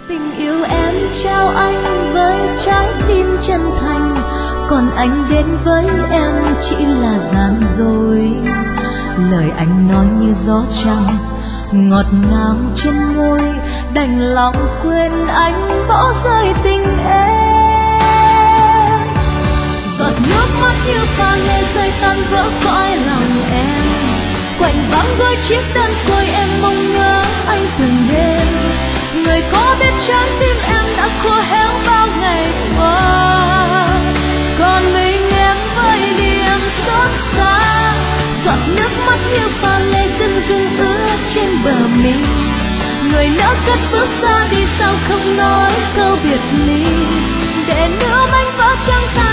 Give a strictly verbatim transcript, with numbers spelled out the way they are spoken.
Tình yêu em trao anh với trái tim chân thành, còn anh đến với em chỉ là gian dối. Lời anh nói như gió trăng ngọt ngào trên môi, đành lòng quên anh bỏ rơi tình em. Giọt nước mắt như pha lê rơi tan vỡ cõi lòng em, quạnh vắng đôi chiếc đơn côi em mong nhớ anh từng đêm. Người có biết trái tim em đã khô héo bao ngày qua, còn mình em với niềm xót xa. Giọt nước mắt như pha lê rưng rưng ướt trên bờ mi, người nỡ cất bước ra đi sao không nói câu biệt ly, để nước anh vỡ trăng ta